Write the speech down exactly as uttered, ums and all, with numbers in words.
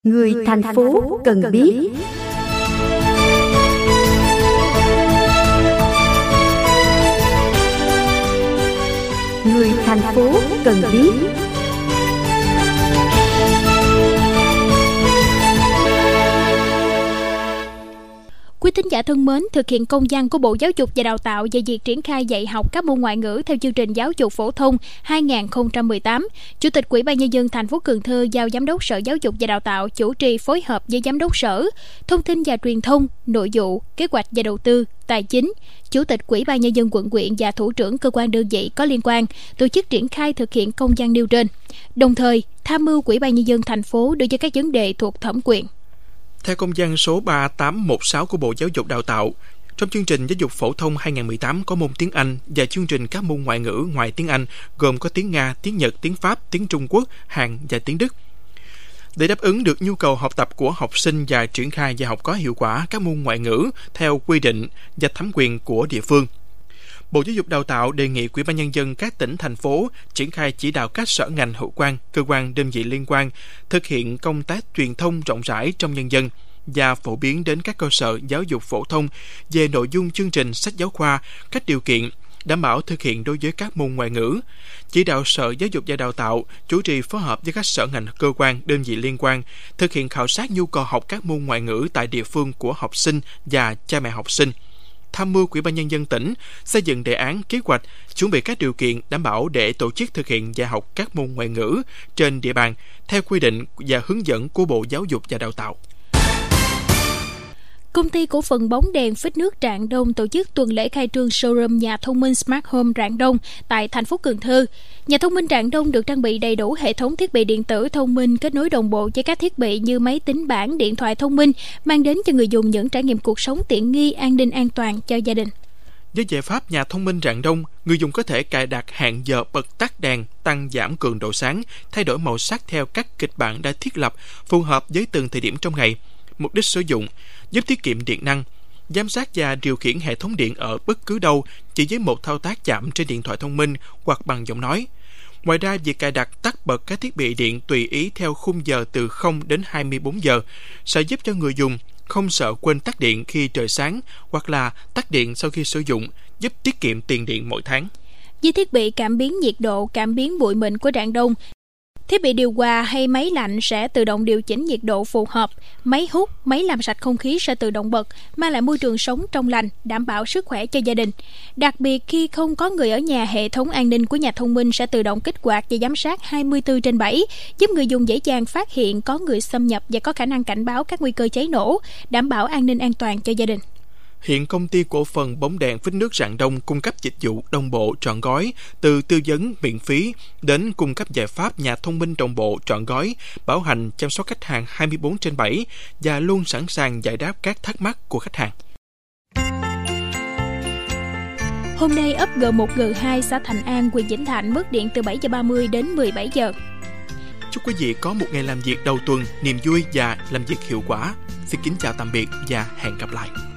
Người thành phố cần biết. Người thành phố cần biết. Quý thính giả thân mến, thực hiện công văn của Bộ Giáo dục và Đào tạo về việc triển khai dạy học các môn ngoại ngữ theo chương trình giáo dục phổ thông hai không một tám, Chủ tịch Ủy ban Nhân dân thành phố Cần Thơ giao Giám đốc Sở Giáo dục và Đào tạo chủ trì phối hợp với Giám đốc Sở Thông tin và Truyền thông, Nội vụ, Kế hoạch và Đầu tư, Tài chính, Chủ tịch Ủy ban Nhân dân quận huyện và thủ trưởng cơ quan đơn vị có liên quan tổ chức triển khai thực hiện công văn nêu trên, đồng thời tham mưu Ủy ban Nhân dân thành phố đối với các vấn đề thuộc thẩm quyền. Theo công văn số ba tám một sáu của Bộ Giáo dục Đào tạo, trong chương trình giáo dục phổ thông hai không một tám có môn tiếng Anh và chương trình các môn ngoại ngữ ngoài tiếng Anh gồm có tiếng Nga, tiếng Nhật, tiếng Pháp, tiếng Trung Quốc, Hàn và tiếng Đức. Để đáp ứng được nhu cầu học tập của học sinh và triển khai dạy học có hiệu quả các môn ngoại ngữ theo quy định và thẩm quyền của địa phương, Bộ Giáo dục Đào tạo đề nghị Ủy ban Nhân dân các tỉnh, thành phố triển khai chỉ đạo các sở ngành hữu quan, cơ quan, đơn vị liên quan thực hiện công tác truyền thông rộng rãi trong nhân dân và phổ biến đến các cơ sở giáo dục phổ thông về nội dung chương trình sách giáo khoa, các điều kiện đảm bảo thực hiện đối với các môn ngoại ngữ. Chỉ đạo Sở Giáo dục và Đào tạo chủ trì phối hợp với các sở ngành, cơ quan, đơn vị liên quan thực hiện khảo sát nhu cầu học các môn ngoại ngữ tại địa phương của học sinh và cha mẹ học sinh. Tham mưu Ủy ban Nhân dân tỉnh xây dựng đề án, kế hoạch, chuẩn bị các điều kiện đảm bảo để tổ chức thực hiện dạy học các môn ngoại ngữ trên địa bàn theo quy định và hướng dẫn của Bộ Giáo dục và Đào tạo. Công ty cổ phần bóng đèn phích nước Rạng Đông tổ chức tuần lễ khai trương showroom nhà thông minh Smart Home Rạng Đông tại thành phố Cần Thơ. Nhà thông minh Rạng Đông được trang bị đầy đủ hệ thống thiết bị điện tử thông minh kết nối đồng bộ với các thiết bị như máy tính bảng, điện thoại thông minh, mang đến cho người dùng những trải nghiệm cuộc sống tiện nghi, an ninh, an toàn cho gia đình. Với giải pháp nhà thông minh Rạng Đông, người dùng có thể cài đặt hẹn giờ bật tắt đèn, tăng giảm cường độ sáng, thay đổi màu sắc theo các kịch bản đã thiết lập, phù hợp với từng thời điểm trong ngày. Mục đích sử dụng giúp tiết kiệm điện năng, giám sát và điều khiển hệ thống điện ở bất cứ đâu chỉ với một thao tác chạm trên điện thoại thông minh hoặc bằng giọng nói. Ngoài ra, việc cài đặt tắt bật các thiết bị điện tùy ý theo khung giờ từ không đến hai mươi bốn giờ sẽ giúp cho người dùng không sợ quên tắt điện khi trời sáng hoặc là tắt điện sau khi sử dụng, giúp tiết kiệm tiền điện mỗi tháng. Với thiết bị cảm biến nhiệt độ, cảm biến bụi mịn của Rạng Đông, thiết bị điều hòa hay máy lạnh sẽ tự động điều chỉnh nhiệt độ phù hợp. Máy hút, máy làm sạch không khí sẽ tự động bật, mang lại môi trường sống trong lành, đảm bảo sức khỏe cho gia đình. Đặc biệt khi không có người ở nhà, hệ thống an ninh của nhà thông minh sẽ tự động kích hoạt và giám sát hai mươi bốn trên bảy, giúp người dùng dễ dàng phát hiện có người xâm nhập và có khả năng cảnh báo các nguy cơ cháy nổ, đảm bảo an ninh an toàn cho gia đình. Hiện công ty cổ phần bóng đèn phích nước Rạng Đông cung cấp dịch vụ đồng bộ trọn gói, từ tư vấn miễn phí đến cung cấp giải pháp nhà thông minh đồng bộ trọn gói, bảo hành chăm sóc khách hàng hai mươi bốn trên bảy và luôn sẵn sàng giải đáp các thắc mắc của khách hàng. Hôm nay ấp G một G hai xã Thành An, huyện Vĩnh Thạnh mất điện từ bảy giờ ba mươi đến mười bảy giờ. Chúc quý vị có một ngày làm việc đầu tuần niềm vui và làm việc hiệu quả. Xin kính chào tạm biệt và hẹn gặp lại.